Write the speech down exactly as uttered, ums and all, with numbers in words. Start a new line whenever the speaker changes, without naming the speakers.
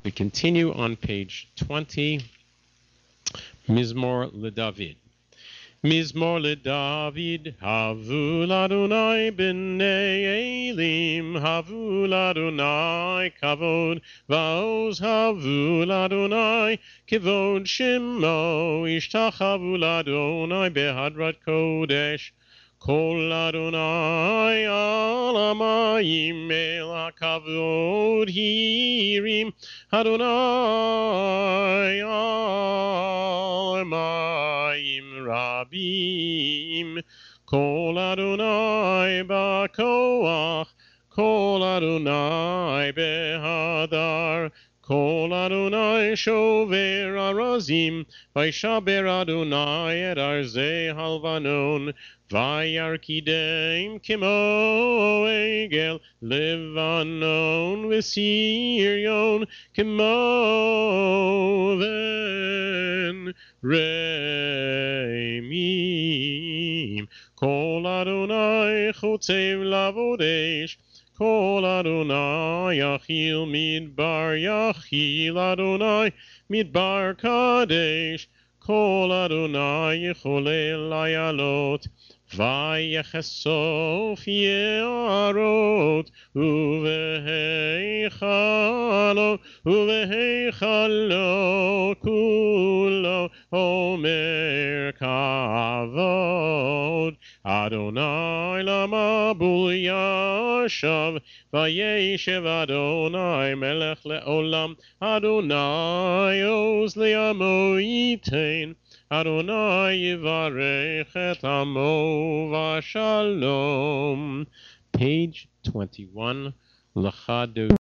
We continue on page twenty, Mizmor LeDavid. Mizmor LeDavid, havu l'Adonai b'nei Elim, havu l'Adonai kavod, va'oz havu l'Adonai kivod shemo, ishtachavu l'Adonai behadrat kodesh. Kol Adonai al hamayim el hakavod hirim, Adonai al hamayim rabim. Kol Adonai ba'koach, Kol Adonai behadar, Kol Adonai shover arazim, Vaishaber Adonai et arzei halvanon, Vayarkideim kimo egel Levanon v'Sirion kimo then Reimim. Kol Adonai chotzev lavodesh, Kol Adonai yachil midbar, yachil Adonai midbar kadesh, Kol Adonai yecholel layalot, Vayechesof ye'arot, uveheichalo, uveheichalo kulo, omer kavod. Adonai lamabul yashav, vayeshev Adonai melech le'olam, Adonai oz le'amo yitein, Adonai yivarech et amo v'shalom. Page twenty-one, Lachado.